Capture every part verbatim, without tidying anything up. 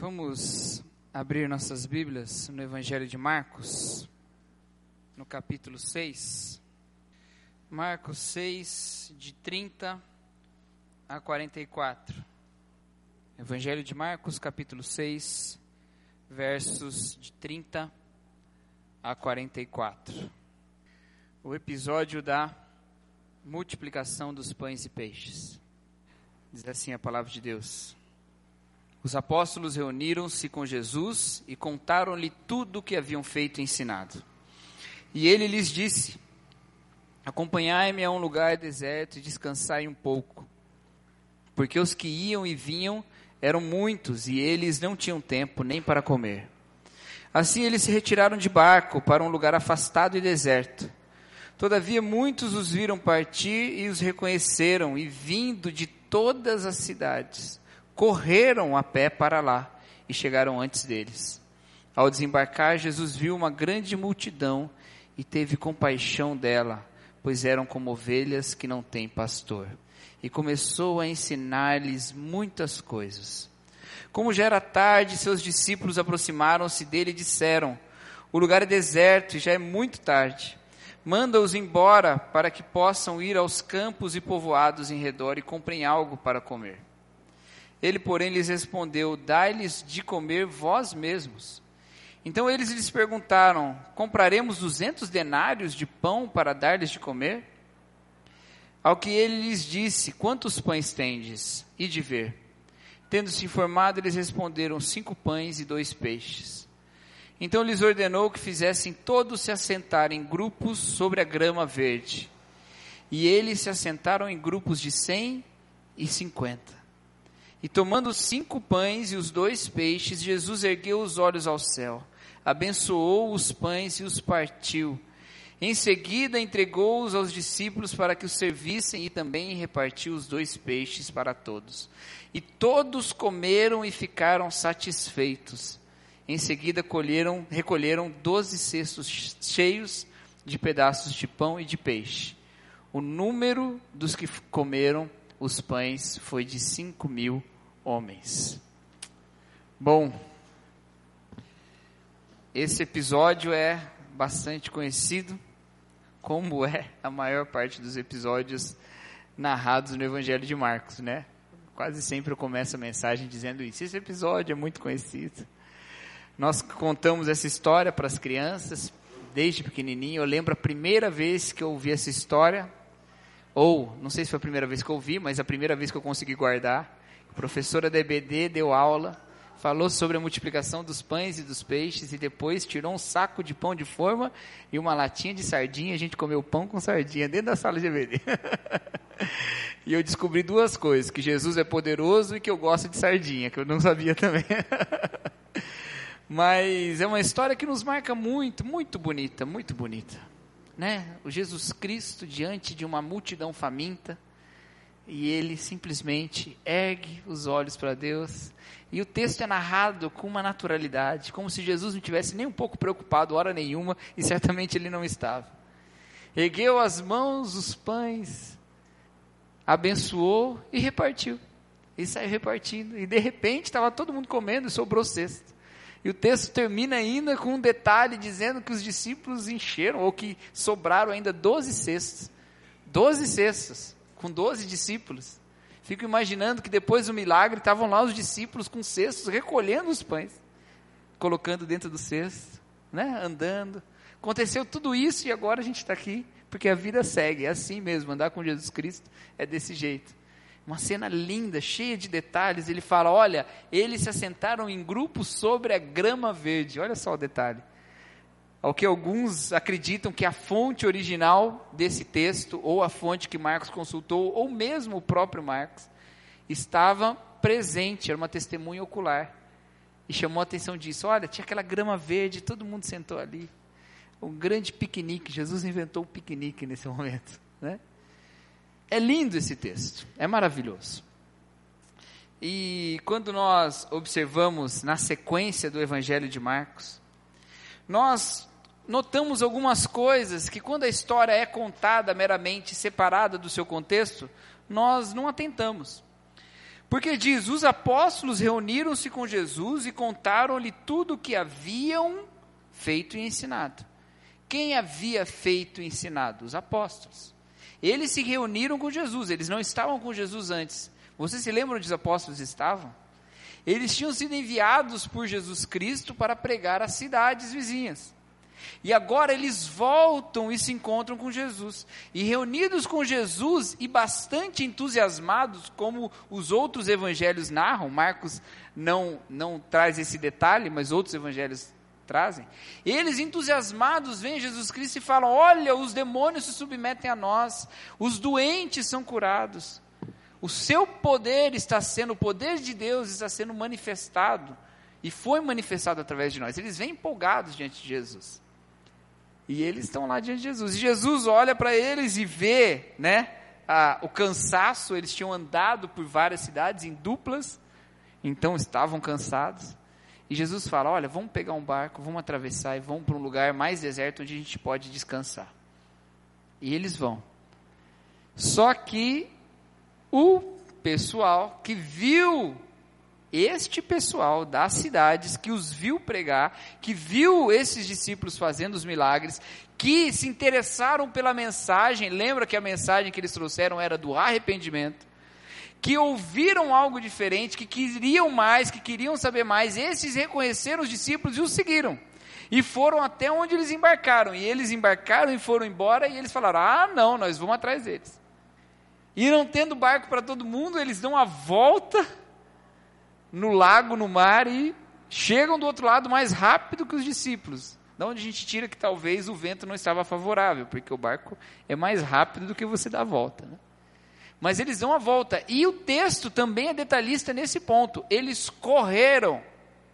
Vamos abrir nossas Bíblias no Evangelho de Marcos, no capítulo seis. Marcos seis, de trinta a quarenta e quatro. Evangelho de Marcos, capítulo seis, versos de trinta a quarenta e quatro. O episódio da multiplicação dos pães e peixes. Diz assim a palavra de Deus. Os apóstolos reuniram-se com Jesus e contaram-lhe tudo o que haviam feito e ensinado. E ele lhes disse: acompanhai-me a um lugar deserto e descansai um pouco. Porque os que iam e vinham eram muitos e eles não tinham tempo nem para comer. Assim eles se retiraram de barco para um lugar afastado e deserto. Todavia muitos os viram partir e os reconheceram, e vindo de todas as cidades, correram a pé para lá e chegaram antes deles. Ao desembarcar, Jesus viu uma grande multidão e teve compaixão dela, pois eram como ovelhas que não têm pastor. E começou a ensinar-lhes muitas coisas. Como já era tarde, seus discípulos aproximaram-se dele e disseram: o lugar é deserto e já é muito tarde. Manda-os embora para que possam ir aos campos e povoados em redor e comprem algo para comer. Ele, porém, lhes respondeu: dai-lhes de comer vós mesmos. Então eles lhes perguntaram: compraremos duzentos denários de pão para dar-lhes de comer? Ao que ele lhes disse: quantos pães tendes? E de ver. Tendo-se informado, eles responderam: cinco pães e dois peixes. Então lhes ordenou que fizessem todos se assentar em grupos sobre a grama verde. E eles se assentaram em grupos de cem e cinquenta. E tomando os cinco pães e os dois peixes, Jesus ergueu os olhos ao céu, abençoou os pães e os partiu. Em seguida entregou-os aos discípulos para que os servissem e também repartiu os dois peixes para todos. E todos comeram e ficaram satisfeitos. Em seguida colheram, recolheram doze cestos cheios de pedaços de pão e de peixe. O número dos que comeram os pães foi de cinco mil homens. Bom, esse episódio é bastante conhecido, como é a maior parte dos episódios narrados no Evangelho de Marcos, né? Quase sempre eu começo a mensagem dizendo isso. Esse episódio é muito conhecido. Nós contamos essa história para as crianças, desde pequenininho. Eu lembro a primeira vez que eu ouvi essa história, ou, não sei se foi a primeira vez que eu ouvi, mas a primeira vez que eu consegui guardar. A professora da E B D deu aula, falou sobre a multiplicação dos pães e dos peixes, e depois tirou um saco de pão de forma e uma latinha de sardinha. A gente comeu pão com sardinha dentro da sala de E B D. E eu descobri duas coisas: que Jesus é poderoso e que eu gosto de sardinha, que eu não sabia também. Mas é uma história que nos marca muito, muito bonita, muito bonita, né? O Jesus Cristo diante de uma multidão faminta, e ele simplesmente ergue os olhos para Deus, e o texto é narrado com uma naturalidade, como se Jesus não tivesse nem um pouco preocupado, hora nenhuma, e certamente ele não estava. Ergueu as mãos, os pães, abençoou e repartiu, e saiu repartindo, e de repente estava todo mundo comendo e sobrou cesto. E o texto termina ainda com um detalhe dizendo que os discípulos encheram, ou que sobraram ainda doze cestos. doze cestos, com doze discípulos. Fico imaginando que depois do milagre estavam lá os discípulos com cestos, recolhendo os pães, colocando dentro do cesto, né? Andando. Aconteceu tudo isso e agora a gente está aqui, porque a vida segue, é assim mesmo, andar com Jesus Cristo é desse jeito. Uma cena linda, cheia de detalhes. Ele fala: olha, eles se assentaram em grupos sobre a grama verde. Olha só o detalhe. Ao que alguns acreditam que a fonte original desse texto, ou a fonte que Marcos consultou, ou mesmo o próprio Marcos, estava presente, era uma testemunha ocular. E chamou a atenção disso. Olha, tinha aquela grama verde, todo mundo sentou ali. Um grande piquenique. Jesus inventou um piquenique nesse momento, né? É lindo esse texto, é maravilhoso. E quando nós observamos na sequência do Evangelho de Marcos, nós notamos algumas coisas que, quando a história é contada meramente separada do seu contexto, nós não atentamos. Porque diz, os apóstolos reuniram-se com Jesus e contaram-lhe tudo o que haviam feito e ensinado. Quem havia feito e ensinado? Os apóstolos. Eles se reuniram com Jesus, eles não estavam com Jesus antes. Vocês se lembram onde os apóstolos estavam? Eles tinham sido enviados por Jesus Cristo para pregar às cidades vizinhas. E agora eles voltam e se encontram com Jesus. E reunidos com Jesus e bastante entusiasmados, como os outros evangelhos narram, Marcos não, não traz esse detalhe, mas outros evangelhos trazem. Eles entusiasmados veem Jesus Cristo e falam, olha, os demônios se submetem a nós, os doentes são curados. O seu poder está sendo, o poder de Deus está sendo manifestado, e foi manifestado através de nós. Eles vêm empolgados diante de Jesus, e eles estão lá diante de Jesus, e Jesus olha para eles e vê, né, a, o cansaço. Eles tinham andado por várias cidades em duplas, então estavam cansados, e Jesus fala, olha, vamos pegar um barco, vamos atravessar, e vamos para um lugar mais deserto, onde a gente pode descansar. E eles vão, só que o pessoal que viu, este pessoal das cidades, que os viu pregar, que viu esses discípulos fazendo os milagres, que se interessaram pela mensagem, lembra que a mensagem que eles trouxeram era do arrependimento, que ouviram algo diferente, que queriam mais, que queriam saber mais, esses reconheceram os discípulos e os seguiram, e foram até onde eles embarcaram, e eles embarcaram e foram embora, e eles falaram, ah não, nós vamos atrás deles. E não tendo barco para todo mundo, eles dão a volta no lago, no mar, e chegam do outro lado mais rápido que os discípulos. Da onde a gente tira que talvez o vento não estava favorável, porque o barco é mais rápido do que você dar a volta, né? Mas eles dão a volta, e o texto também é detalhista nesse ponto. Eles correram,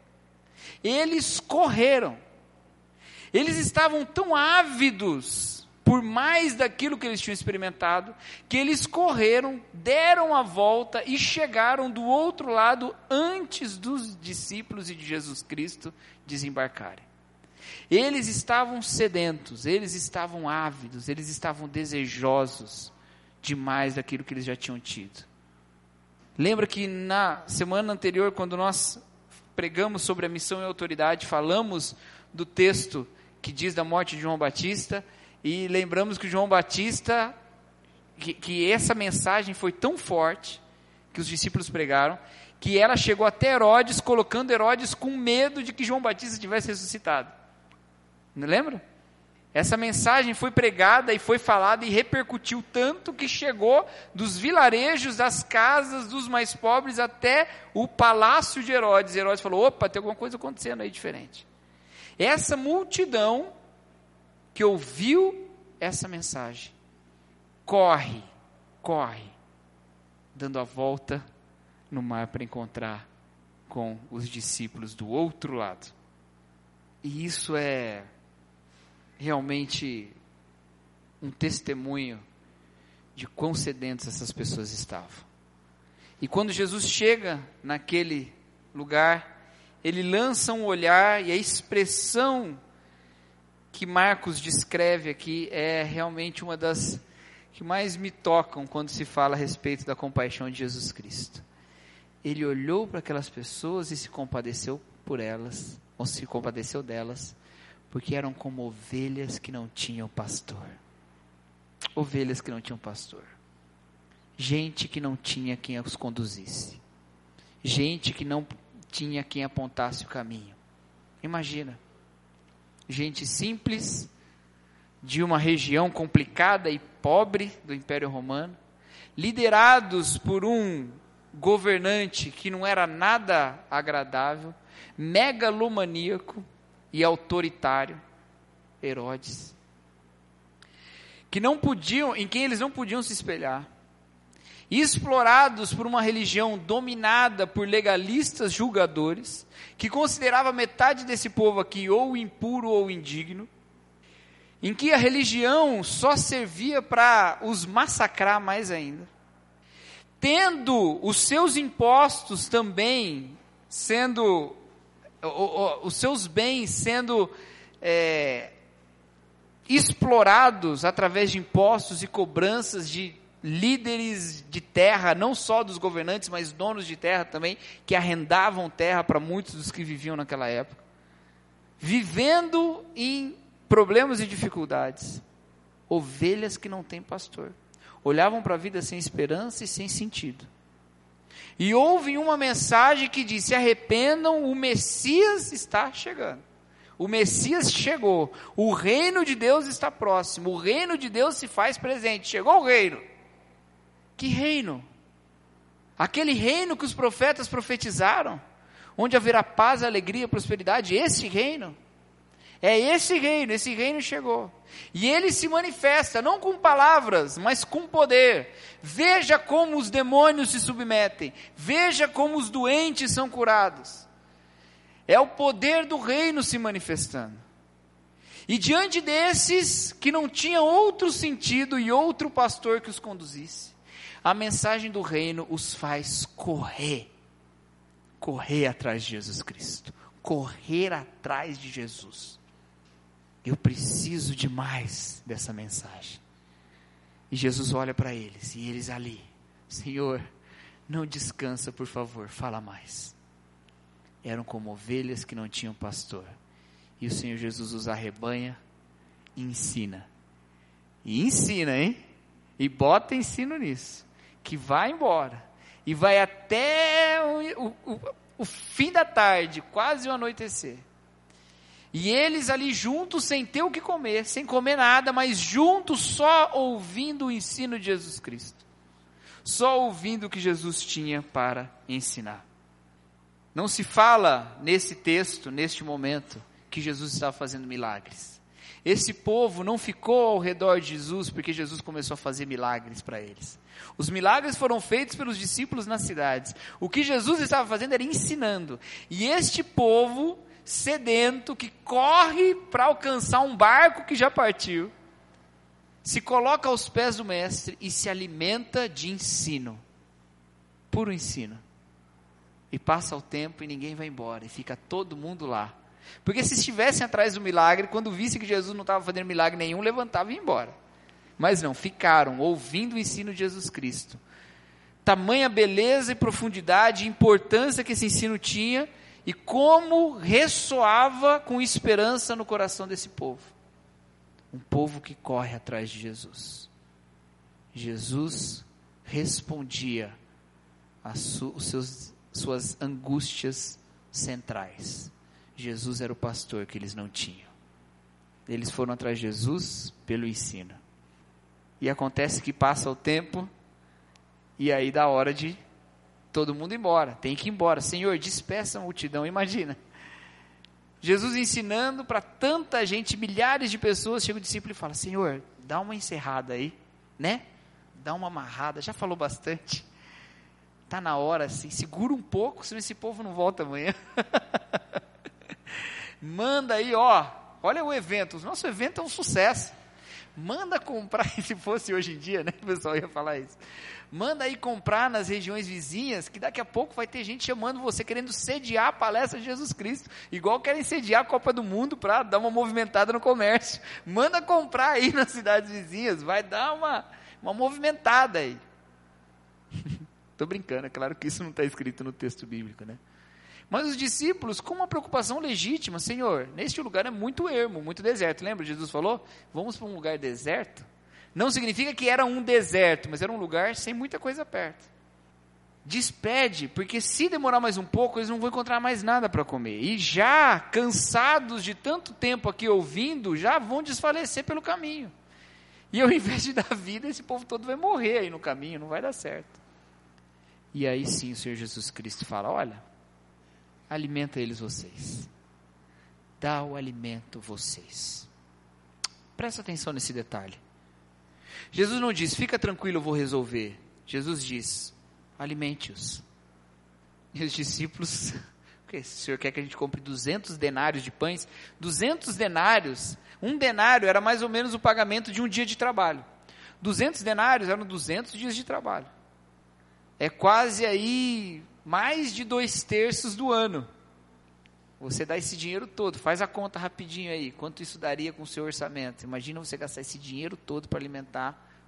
eles correram, eles estavam tão ávidos por mais daquilo que eles tinham experimentado, que eles correram, deram a volta e chegaram do outro lado antes dos discípulos e de Jesus Cristo desembarcarem. Eles estavam sedentos, eles estavam ávidos, eles estavam desejosos de mais daquilo que eles já tinham tido. Lembra que na semana anterior, quando nós pregamos sobre a missão e autoridade, falamos do texto que diz da morte de João Batista, e lembramos que João Batista, que, que essa mensagem foi tão forte, que os discípulos pregaram, que ela chegou até Herodes, colocando Herodes com medo de que João Batista tivesse ressuscitado. Não lembra? Essa mensagem foi pregada e foi falada e repercutiu tanto que chegou dos vilarejos, das casas dos mais pobres até o palácio de Herodes. Herodes falou, opa, tem alguma coisa acontecendo aí diferente. Essa multidão que ouviu essa mensagem, corre, corre, dando a volta no mar para encontrar com os discípulos do outro lado. E isso é realmente um testemunho de quão sedentos essas pessoas estavam. E quando Jesus chega naquele lugar, ele lança um olhar, e a expressão que Marcos descreve aqui é realmente uma das que mais me tocam quando se fala a respeito da compaixão de Jesus Cristo. Ele olhou para aquelas pessoas e se compadeceu por elas, ou se compadeceu delas, porque eram como ovelhas que não tinham pastor. Ovelhas que não tinham pastor. Gente que não tinha quem os conduzisse. Gente que não tinha quem apontasse o caminho. Imagina. Gente simples, de uma região complicada e pobre do Império Romano, liderados por um governante que não era nada agradável, megalomaníaco e autoritário, Herodes, que não podiam, em quem eles não podiam se espelhar, explorados por uma religião dominada por legalistas julgadores, que considerava metade desse povo aqui ou impuro ou indigno, em que a religião só servia para os massacrar mais ainda, tendo os seus impostos também sendo, os seus bens sendo é, explorados através de impostos e cobranças de líderes de terra, não só dos governantes, mas donos de terra também, que arrendavam terra para muitos dos que viviam naquela época, vivendo em problemas e dificuldades, ovelhas que não têm pastor, olhavam para a vida sem esperança e sem sentido, e ouvem uma mensagem que diz: se arrependam, o Messias está chegando, o Messias chegou, o reino de Deus está próximo, o reino de Deus se faz presente, chegou o reino. Que reino? Aquele reino que os profetas profetizaram, onde haverá paz, alegria, prosperidade, esse reino, é esse reino, esse reino chegou, e ele se manifesta, não com palavras, mas com poder. Veja como os demônios se submetem, veja como os doentes são curados, é o poder do reino se manifestando, e diante desses, que não tinham outro sentido e outro pastor que os conduzisse, a mensagem do reino os faz correr, correr atrás de Jesus Cristo, correr atrás de Jesus. Eu preciso demais dessa mensagem. E Jesus olha para eles, e eles ali: Senhor, não descansa, por favor, fala mais. Eram como ovelhas que não tinham pastor, e o Senhor Jesus os arrebanha e ensina, e ensina, hein, e bota ensino nisso, que vai embora, e vai até o, o, o fim da tarde, quase o anoitecer, e eles ali juntos, sem ter o que comer, sem comer nada, mas juntos, só ouvindo o ensino de Jesus Cristo, só ouvindo o que Jesus tinha para ensinar. Não se fala nesse texto, neste momento, que Jesus estava fazendo milagres. Esse povo não ficou ao redor de Jesus porque Jesus começou a fazer milagres para eles. Os milagres foram feitos pelos discípulos nas cidades. O que Jesus estava fazendo era ensinando. E este povo sedento, que corre para alcançar um barco que já partiu, se coloca aos pés do mestre e se alimenta de ensino, puro ensino. E passa o tempo e ninguém vai embora, e fica todo mundo lá. Porque se estivessem atrás do milagre, quando vissem que Jesus não estava fazendo milagre nenhum, levantavam e iam embora. Mas não, ficaram ouvindo o ensino de Jesus Cristo. Tamanha beleza e profundidade e importância que esse ensino tinha, e como ressoava com esperança no coração desse povo. Um povo que corre atrás de Jesus. Jesus respondia às su- os seus, suas angústias centrais. Jesus era o pastor que eles não tinham. Eles foram atrás de Jesus pelo ensino. E acontece que passa o tempo, e aí dá hora de todo mundo ir embora. Tem que ir embora. Senhor, despeça a multidão. Imagina. Jesus ensinando para tanta gente, milhares de pessoas, chega o discípulo e fala: Senhor, dá uma encerrada aí, né? Dá uma amarrada, já falou bastante. Está na hora, assim, segura um pouco, senão esse povo não volta amanhã. Manda aí, ó, olha o evento, o nosso evento é um sucesso. Manda comprar, se fosse hoje em dia, né, o pessoal ia falar isso. Manda aí comprar nas regiões vizinhas, que daqui a pouco vai ter gente chamando você, querendo sediar a palestra de Jesus Cristo, igual querem sediar a Copa do Mundo para dar uma movimentada no comércio. Manda comprar aí nas cidades vizinhas, vai dar uma, uma movimentada aí. Estou brincando, é claro que isso não está escrito no texto bíblico, né? Mas os discípulos, com uma preocupação legítima: Senhor, neste lugar é muito ermo, muito deserto. Lembra, Jesus falou, vamos para um lugar deserto? Não significa que era um deserto, mas era um lugar sem muita coisa perto. Despede, porque se demorar mais um pouco, eles não vão encontrar mais nada para comer. E já, cansados de tanto tempo aqui ouvindo, já vão desfalecer pelo caminho. E ao invés de dar vida, esse povo todo vai morrer aí no caminho, não vai dar certo. E aí sim o Senhor Jesus Cristo fala: olha, alimenta eles vocês. Dá o alimento vocês. Presta atenção nesse detalhe. Jesus não diz: fica tranquilo, eu vou resolver. Jesus diz: alimente-os. E os discípulos: o que? O Senhor quer que a gente compre duzentos denários de pães? duzentos denários, um denário era mais ou menos o pagamento de um dia de trabalho. duzentos denários eram duzentos dias de trabalho. É quase aí mais de dois terços do ano. Você dá esse dinheiro todo, faz a conta rapidinho aí, quanto isso daria com o seu orçamento. Imagina você gastar esse dinheiro todo para alimentar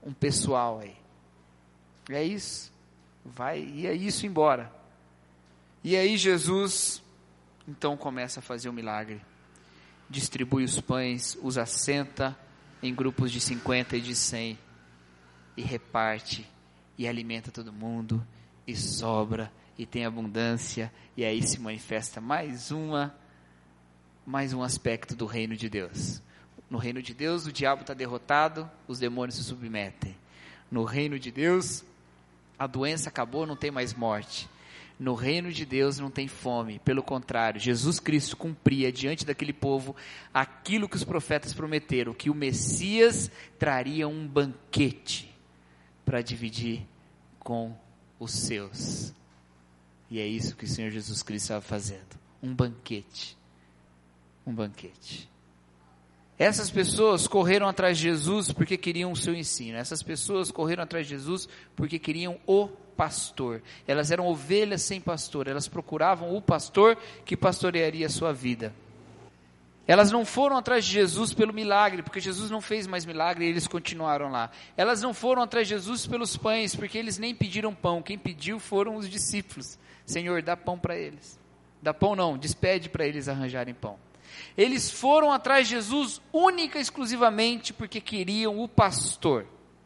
um pessoal aí. É isso. Vai, e é isso embora. E aí Jesus, então, começa a fazer o milagre. Distribui os pães, os assenta em grupos de cinquenta e de cem, e reparte, e alimenta todo mundo, e sobra, e tem abundância, e aí se manifesta mais uma, mais um aspecto do reino de Deus. No reino de Deus, o diabo está derrotado, os demônios se submetem. No reino de Deus, a doença acabou, não tem mais morte. No reino de Deus não tem fome, pelo contrário, Jesus Cristo cumpria diante daquele povo aquilo que os profetas prometeram, que o Messias traria um banquete para dividir com os seus. E é isso que o Senhor Jesus Cristo estava fazendo, um banquete, um banquete. Essas pessoas correram atrás de Jesus porque queriam o seu ensino, essas pessoas correram atrás de Jesus porque queriam o pastor, elas eram ovelhas sem pastor, elas procuravam o pastor que pastorearia a sua vida. Elas não foram atrás de Jesus pelo milagre, porque Jesus não fez mais milagre e eles continuaram lá. Elas não foram atrás de Jesus pelos pães, porque eles nem pediram pão, quem pediu foram os discípulos. Senhor, dá pão para eles. Dá pão não, despede para eles arranjarem pão. Eles foram atrás de Jesus única e exclusivamente porque queriam o pastor.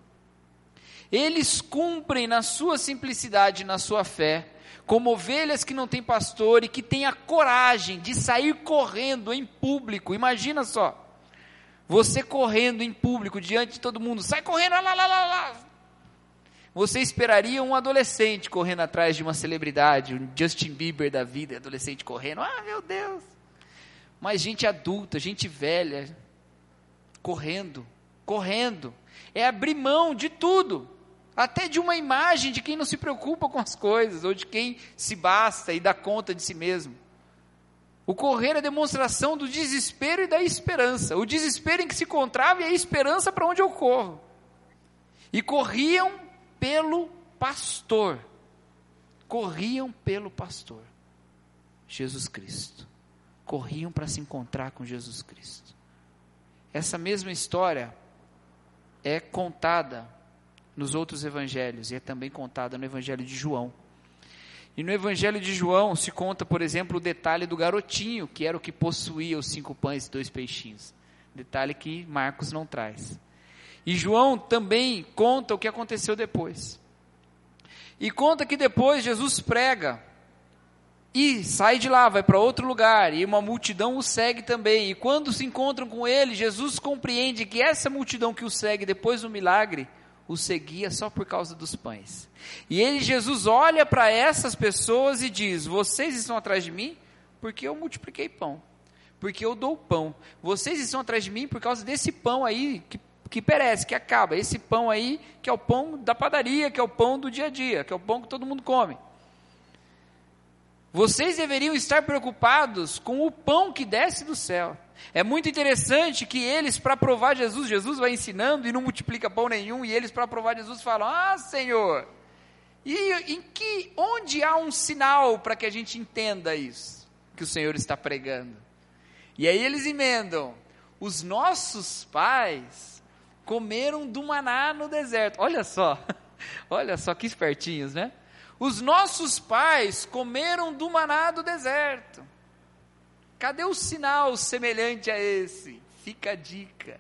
Eles cumprem na sua simplicidade, na sua fé, como ovelhas que não têm pastor e que têm a coragem de sair correndo em público. Imagina só, você correndo em público diante de todo mundo, sai correndo, lá, lá, lá, lá. Você esperaria um adolescente correndo atrás de uma celebridade, um Justin Bieber da vida, adolescente correndo, ah meu Deus, mas gente adulta, gente velha, correndo, correndo, é abrir mão de tudo, até de uma imagem de quem não se preocupa com as coisas, ou de quem se basta e dá conta de si mesmo. O correr é a demonstração do desespero e da esperança, o desespero em que se encontrava e a esperança para onde eu corro. E corriam pelo pastor, corriam pelo pastor, Jesus Cristo, corriam para se encontrar com Jesus Cristo. Essa mesma história é contada nos outros evangelhos, e é também contada no evangelho de João. E no evangelho de João se conta, por exemplo, o detalhe do garotinho, que era o que possuía os cinco pães e dois peixinhos. Detalhe que Marcos não traz. E João também conta o que aconteceu depois. E conta que depois Jesus prega, e sai de lá, vai para outro lugar, e uma multidão o segue também. E quando se encontram com ele, Jesus compreende que essa multidão que o segue depois do milagre, o seguia só por causa dos pães. E ele, Jesus, olha para essas pessoas e diz, vocês estão atrás de mim porque eu multipliquei pão, porque eu dou pão. Vocês estão atrás de mim por causa desse pão aí, que, que perece, que acaba. Esse pão aí, que é o pão da padaria, que é o pão do dia a dia, que é o pão que todo mundo come. Vocês deveriam estar preocupados com o pão que desce do céu. É muito interessante que eles, para provar Jesus, Jesus vai ensinando e não multiplica pão nenhum, e eles, para provar Jesus, falam, ah Senhor, e em que, onde há um sinal para que a gente entenda isso, que o Senhor está pregando? E aí eles emendam, os nossos pais comeram do maná no deserto. Olha só, olha só que espertinhos, né? Os nossos pais comeram do maná do deserto. Cadê o sinal semelhante a esse? Fica a dica.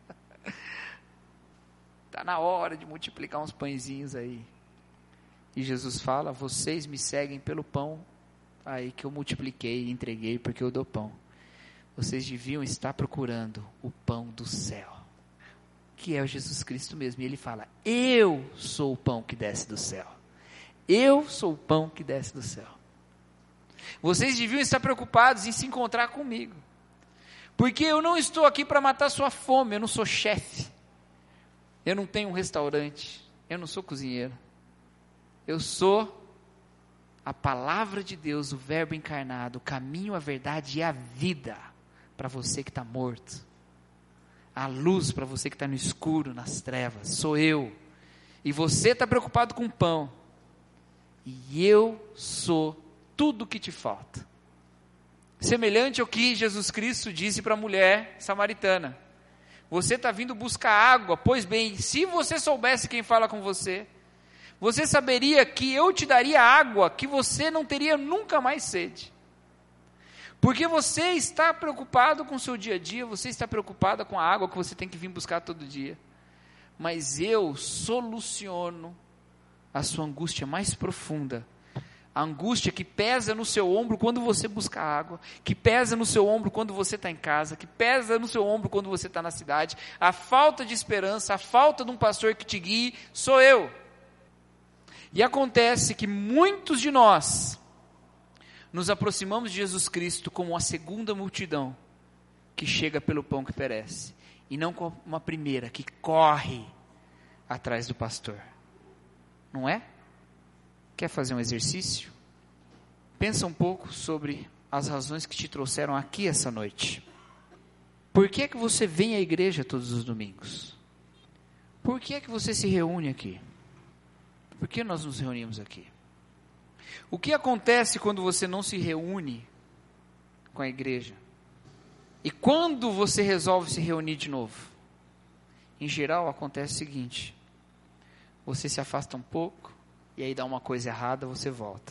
Está na hora de multiplicar uns pãezinhos aí. E Jesus fala, vocês me seguem pelo pão aí que eu multipliquei e entreguei porque eu dou pão. Vocês deviam estar procurando o pão do céu, que é o Jesus Cristo mesmo. E ele fala, eu sou o pão que desce do céu. Eu sou o pão que desce do céu. Vocês deviam estar preocupados em se encontrar comigo, porque eu não estou aqui para matar sua fome, eu não sou chefe, eu não tenho um restaurante, eu não sou cozinheiro, eu sou a palavra de Deus, o verbo encarnado, o caminho, a verdade e a vida, para você que está morto, a luz para você que está no escuro, nas trevas, sou eu. E você está preocupado com pão, e eu sou tudo o que te falta. Semelhante ao que Jesus Cristo disse para a mulher samaritana, Você está vindo buscar água. Pois bem, se você soubesse quem fala com você, você saberia que eu te daria água, que você não teria nunca mais sede. Porque você está preocupado com o seu dia a dia, você está preocupada com a água que você tem que vir buscar todo dia. Mas eu soluciono a sua angústia mais profunda. A angústia que pesa no seu ombro quando você busca água, que pesa no seu ombro quando você está em casa, que pesa no seu ombro quando você está na cidade. A falta de esperança, a falta de um pastor que te guie, sou eu. E acontece que muitos de nós nos aproximamos de Jesus Cristo como a segunda multidão que chega pelo pão que perece, e não como uma primeira que corre atrás do pastor. Não é? Quer fazer um exercício? Pensa um pouco sobre as razões que te trouxeram aqui essa noite. Por que é que você vem à igreja todos os domingos? Por que é que você se reúne aqui? Por que nós nos reunimos aqui? O que acontece quando você não se reúne com a igreja? E quando você resolve se reunir de novo? Em geral acontece o seguinte: você se afasta um pouco, e aí dá uma coisa errada, você volta.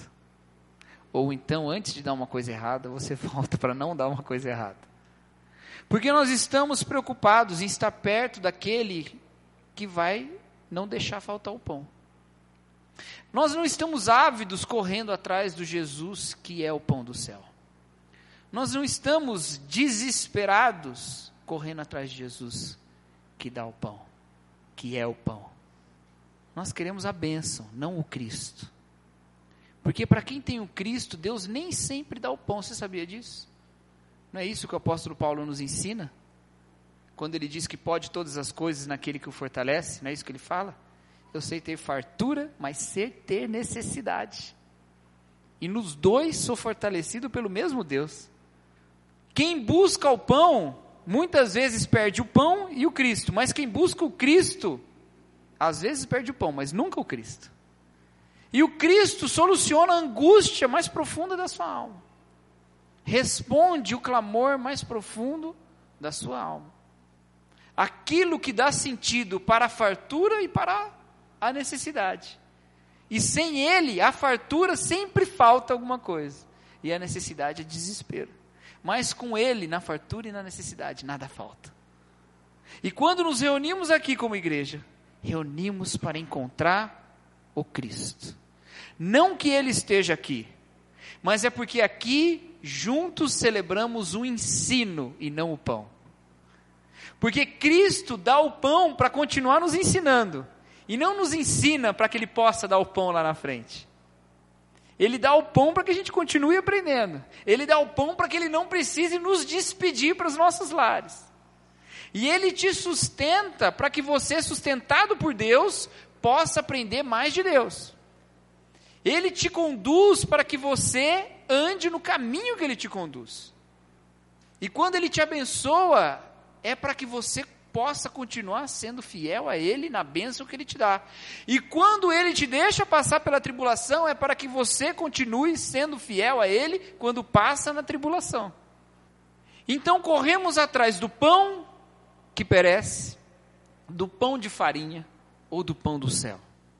Ou então, antes de dar uma coisa errada, você volta para não dar uma coisa errada. Porque nós estamos preocupados em estar perto daquele que vai não deixar faltar o pão. Nós não estamos ávidos correndo atrás do Jesus que é o pão do céu. Nós não estamos desesperados correndo atrás de Jesus que dá o pão, que é o pão. Nós queremos a bênção, não o Cristo. Porque para quem tem o Cristo, Deus nem sempre dá o pão. Você sabia disso? Não é isso que o apóstolo Paulo nos ensina? Quando ele diz que pode todas as coisas naquele que o fortalece, não é isso que ele fala? Eu sei ter fartura, mas sei ter necessidade. E nos dois sou fortalecido pelo mesmo Deus. Quem busca o pão, muitas vezes perde o pão e o Cristo. Mas quem busca o Cristo, às vezes perde o pão, mas nunca o Cristo. E o Cristo soluciona a angústia mais profunda da sua alma. Responde o clamor mais profundo da sua alma. Aquilo que dá sentido para a fartura e para a necessidade. E sem Ele, a fartura sempre falta alguma coisa. E a necessidade é desespero. Mas com Ele, na fartura e na necessidade, nada falta. E quando nos reunimos aqui como igreja, reunimos para encontrar o Cristo. Não que Ele esteja aqui, mas é porque aqui juntos celebramos o ensino e não o pão. Porque Cristo dá o pão para continuar nos ensinando, e não nos ensina para que Ele possa dar o pão lá na frente. Ele dá o pão para que a gente continue aprendendo. Ele dá o pão para que Ele não precise nos despedir para os nossos lares. E Ele te sustenta para que você, sustentado por Deus, possa aprender mais de Deus. Ele te conduz para que você ande no caminho que Ele te conduz. E quando Ele te abençoa, é para que você possa continuar sendo fiel a Ele na bênção que Ele te dá. E quando Ele te deixa passar pela tribulação, é para que você continue sendo fiel a Ele quando passa na tribulação. Então corremos atrás do pão que perece, do pão de farinha ou do pão do céu.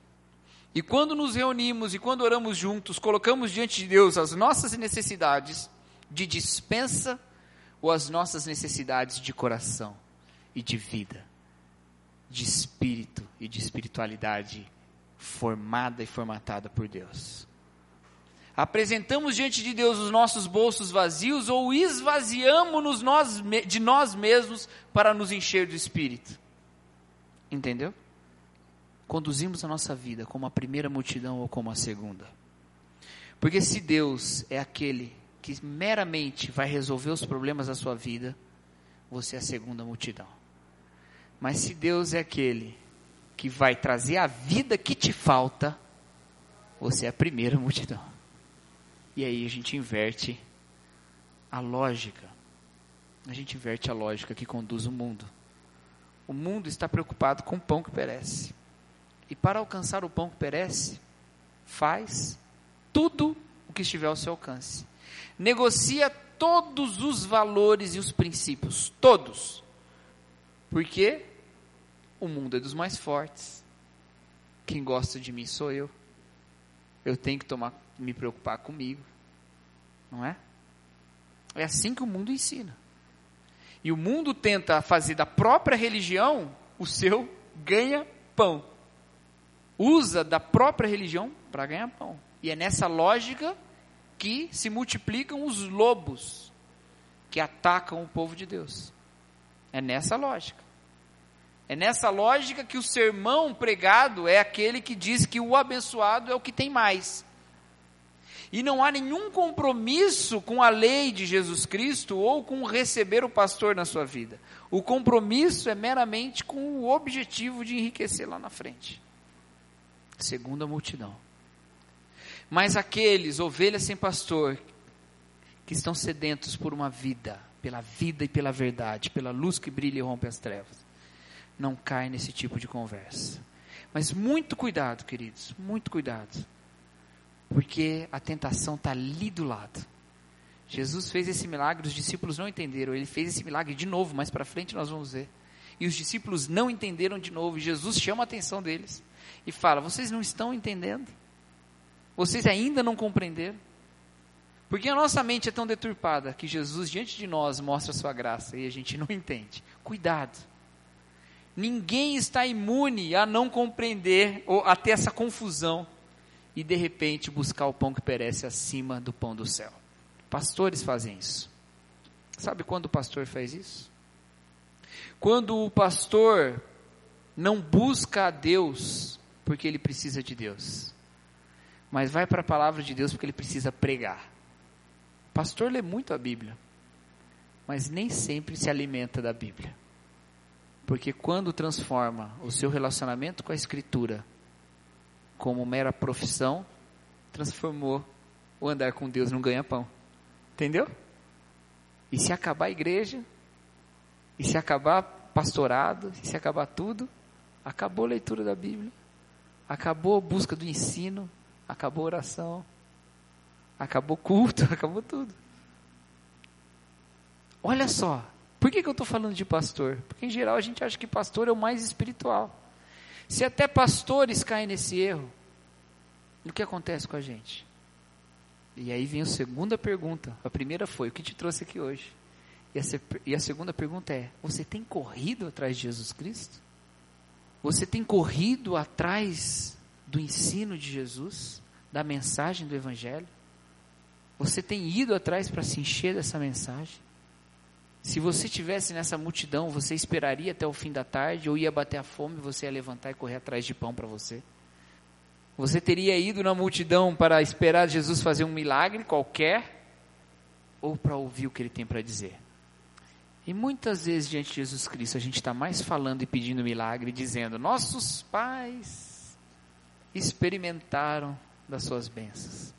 E quando nos reunimos e quando oramos juntos, colocamos diante de Deus as nossas necessidades de dispensa ou as nossas necessidades de coração e de vida, de espírito e de espiritualidade formada e formatada por Deus. Apresentamos diante de Deus os nossos bolsos vazios ou esvaziamos-nos nós, de nós mesmos para nos encher do Espírito. Entendeu? Conduzimos a nossa vida como a primeira multidão ou como a segunda. Porque se Deus é aquele que meramente vai resolver os problemas da sua vida, você é a segunda multidão. Mas se Deus é aquele que vai trazer a vida que te falta, você é a primeira multidão. E aí a gente inverte a lógica. A gente inverte a lógica que conduz o mundo. O mundo está preocupado com o pão que perece. E para alcançar o pão que perece, faz tudo o que estiver ao seu alcance. Negocia todos os valores e os princípios, todos, Porque o mundo é dos mais fortes. Quem gosta de mim sou eu. Eu tenho que tomar, me preocupar comigo. Não é? É assim que o mundo ensina. E o mundo tenta fazer da própria religião o seu ganha-pão. Usa da própria religião para ganhar pão. E é nessa lógica que se multiplicam os lobos que atacam o povo de Deus. É nessa lógica. É nessa lógica que o sermão pregado é aquele que diz que o abençoado é o que tem mais. E não há nenhum compromisso com a lei de Jesus Cristo ou com receber o pastor na sua vida. O compromisso é meramente com o objetivo de enriquecer lá na frente. Segundo a multidão. Mas aqueles, ovelhas sem pastor, que estão sedentos por uma vida, pela vida e pela verdade, pela luz que brilha e rompe as trevas, não caem nesse tipo de conversa. Mas muito cuidado, queridos, muito cuidado, porque a tentação está ali do lado. Jesus fez esse milagre, os discípulos não entenderam, ele fez esse milagre de novo, mais para frente nós vamos ver, e os discípulos não entenderam de novo, e Jesus chama a atenção deles, e fala, vocês não estão entendendo? Vocês ainda não compreenderam? Porque a nossa mente é tão deturpada, que Jesus diante de nós mostra a sua graça, e a gente não entende. Cuidado. Ninguém está imune a não compreender, ou a ter essa confusão, e de repente buscar o pão que perece acima do pão do céu. Pastores fazem isso. Sabe quando o pastor faz isso? Quando o pastor não busca a Deus, porque ele precisa de Deus, mas vai para a palavra de Deus porque ele precisa pregar. O pastor lê muito a Bíblia, mas nem sempre se alimenta da Bíblia. Porque quando transforma o seu relacionamento com a Escritura como mera profissão, transformou o andar com Deus num ganha-pão. Entendeu? E se acabar a igreja, e se acabar pastorado, e se acabar tudo, acabou a leitura da Bíblia, acabou a busca do ensino, acabou a oração, acabou o culto, acabou tudo. Olha só, por que que eu estou falando de pastor? Porque em geral a gente acha que pastor é o mais espiritual. Se até pastores caem nesse erro, o que acontece com a gente? E aí vem a segunda pergunta. A primeira foi, o que te trouxe aqui hoje? E a, e a segunda pergunta é, você tem corrido atrás de Jesus Cristo? Você tem corrido atrás do ensino de Jesus? Da mensagem do Evangelho? Você tem ido atrás para se encher dessa mensagem? Se você estivesse nessa multidão, você esperaria até o fim da tarde, ou ia bater a fome, você ia levantar e correr atrás de pão para você? Você teria ido na multidão para esperar Jesus fazer um milagre qualquer, ou para ouvir o que ele tem para dizer? E muitas vezes diante de Jesus Cristo, a gente está mais falando e pedindo milagre, dizendo, nossos pais experimentaram das suas bênçãos,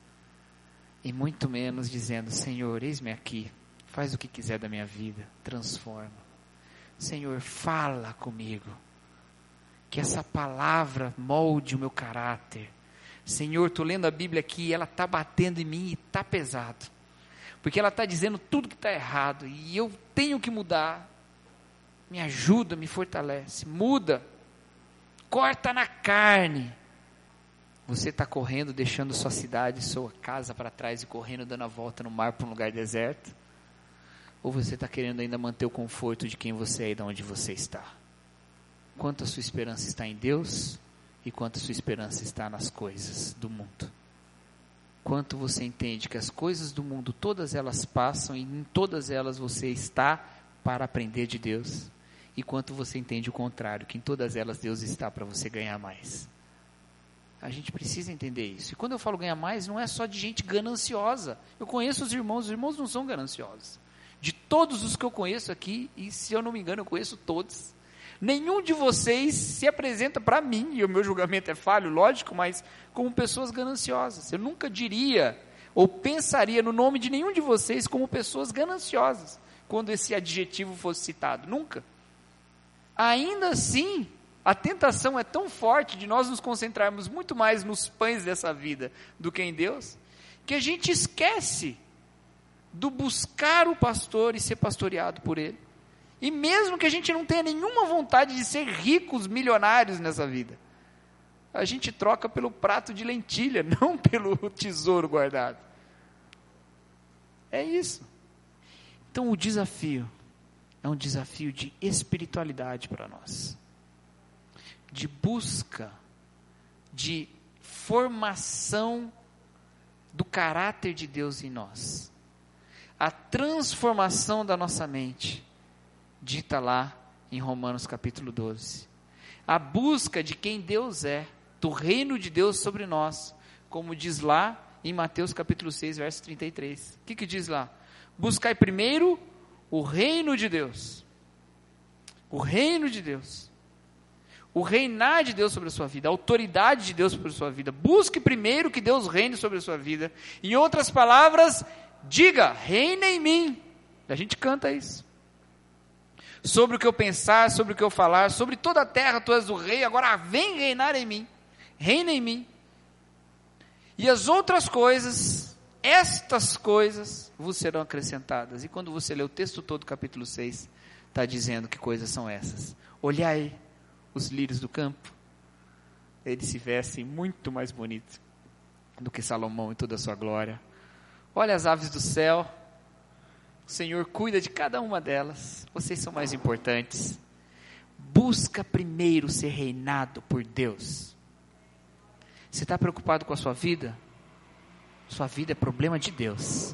e muito menos dizendo, Senhor, eis-me aqui, faz o que quiser da minha vida, transforma. Senhor, fala comigo, que essa palavra molde o meu caráter. Senhor, estou lendo a Bíblia aqui, e ela está batendo em mim e está pesado, porque ela está dizendo tudo que está errado, e eu tenho que mudar. Me ajuda, me fortalece, muda, corta na carne. Você está correndo, deixando sua cidade, sua casa para trás e correndo, dando a volta no mar para um lugar deserto? Ou você está querendo ainda manter o conforto de quem você é e de onde você está? Quanto a sua esperança está em Deus e quanto a sua esperança está nas coisas do mundo? Quanto você entende que as coisas do mundo, todas elas passam e em todas elas você está para aprender de Deus? E quanto você entende o contrário, que em todas elas Deus está para você ganhar mais? A gente precisa entender isso. E quando eu falo ganhar mais, não é só de gente gananciosa. Eu conheço os irmãos, os irmãos não são gananciosos. De todos os que eu conheço aqui, e se eu não me engano eu conheço todos, nenhum de vocês se apresenta para mim, e o meu julgamento é falho, lógico, mas como pessoas gananciosas. Eu nunca diria, ou pensaria no nome de nenhum de vocês como pessoas gananciosas, quando esse adjetivo fosse citado, nunca. Ainda assim, a tentação é tão forte de nós nos concentrarmos muito mais nos pães dessa vida do que em Deus, que a gente esquece do buscar o pastor e ser pastoreado por ele. E mesmo que a gente não tenha nenhuma vontade de ser ricos, milionários nessa vida, a gente troca pelo prato de lentilha, não pelo tesouro guardado. É isso. Então o desafio é um desafio de espiritualidade para nós, de busca, de formação do caráter de Deus em nós. A transformação da nossa mente, dita lá em Romanos capítulo doze. A busca de quem Deus é, do reino de Deus sobre nós, como diz lá em Mateus capítulo seis, verso trinta e três. O que que diz lá? Buscai primeiro o reino de Deus. O reino de Deus. O reinar de Deus sobre a sua vida, a autoridade de Deus sobre a sua vida. Busque primeiro que Deus reine sobre a sua vida. Em outras palavras, diga, reina em mim. A gente canta isso. Sobre o que eu pensar, sobre o que eu falar, sobre toda a terra tu és o rei, agora vem reinar em mim. Reina em mim. E as outras coisas, estas coisas, vos serão acrescentadas. E quando você lê o texto todo do capítulo seis, está dizendo que coisas são essas. Olhai os lírios do campo, eles se vestem muito mais bonito do que Salomão em toda a sua glória. Olha as aves do céu, o Senhor cuida de cada uma delas, vocês são mais importantes. Busca primeiro ser reinado por Deus. Você está preocupado com a sua vida? Sua vida é problema de Deus.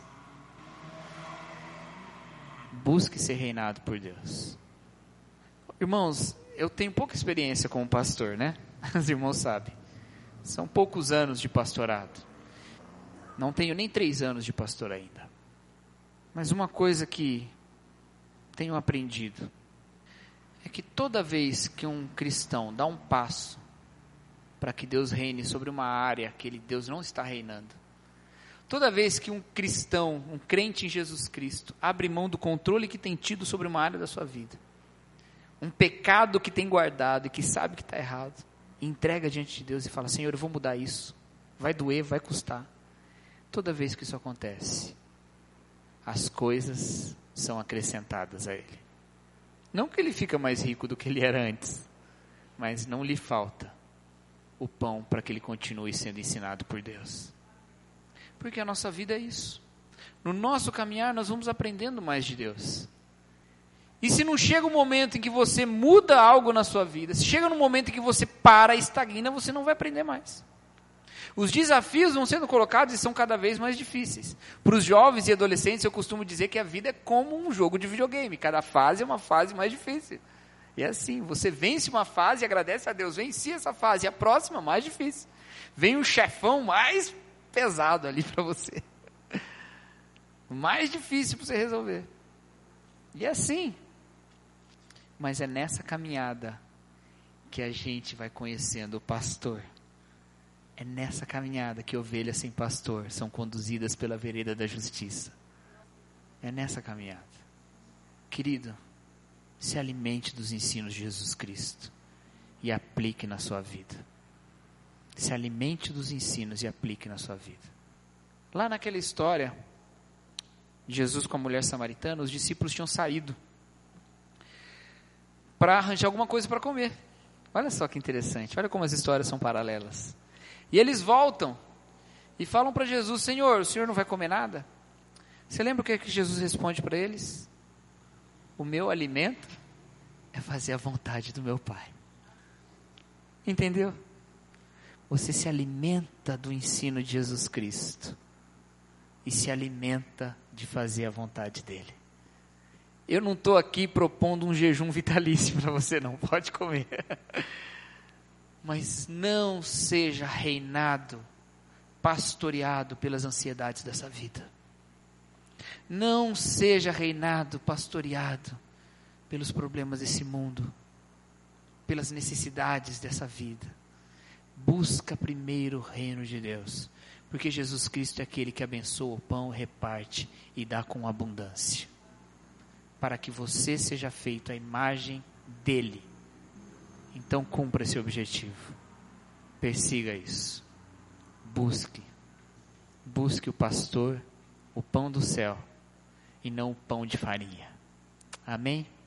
Busque ser reinado por Deus. Irmãos, eu tenho pouca experiência como pastor, né? Os irmãos sabem. São poucos anos de pastorado. Não tenho nem três anos de pastor ainda. Mas uma coisa que tenho aprendido é que toda vez que um cristão dá um passo para que Deus reine sobre uma área que ele, Deus não está reinando, toda vez que um cristão, um crente em Jesus Cristo, abre mão do controle que tem tido sobre uma área da sua vida, um pecado que tem guardado e que sabe que está errado, e entrega diante de Deus e fala, Senhor, eu vou mudar isso, vai doer, vai custar. Toda vez que isso acontece, as coisas são acrescentadas a ele. Não que ele fica mais rico do que ele era antes, mas não lhe falta o pão para que ele continue sendo ensinado por Deus. Porque a nossa vida é isso. No nosso caminhar nós vamos aprendendo mais de Deus. E se não chega um momento em que você muda algo na sua vida, se chega um momento em que você para, estagna, você não vai aprender mais. Os desafios vão sendo colocados e são cada vez mais difíceis. Para os jovens e adolescentes, eu costumo dizer que a vida é como um jogo de videogame. Cada fase é uma fase mais difícil. E é assim, você vence uma fase e agradece a Deus, venci essa fase, e a próxima mais difícil. Vem um chefão mais pesado ali para você. Mais difícil para você resolver. E é assim. Mas é nessa caminhada que a gente vai conhecendo o pastor. É nessa caminhada que ovelhas sem pastor são conduzidas pela vereda da justiça. É nessa caminhada. Querido, se alimente dos ensinos de Jesus Cristo e aplique na sua vida. Se alimente dos ensinos e aplique na sua vida. Lá naquela história, Jesus com a mulher samaritana, os discípulos tinham saído para arranjar alguma coisa para comer. Olha só que interessante, olha como as histórias são paralelas. E eles voltam e falam para Jesus, Senhor, o Senhor não vai comer nada? Você lembra o que, é que Jesus responde para eles? O meu alimento é fazer a vontade do meu Pai. Entendeu? Você se alimenta do ensino de Jesus Cristo e se alimenta de fazer a vontade dele. Eu não estou aqui propondo um jejum vitalício para você, não pode comer. Mas não seja reinado, pastoreado pelas ansiedades dessa vida. Não seja reinado, pastoreado pelos problemas desse mundo, pelas necessidades dessa vida. Busca primeiro o reino de Deus, porque Jesus Cristo é aquele que abençoa o pão, reparte e dá com abundância, para que você seja feito à imagem dele. Então cumpra esse objetivo, persiga isso, busque, busque o pastor, o pão do céu, e não o pão de farinha. Amém?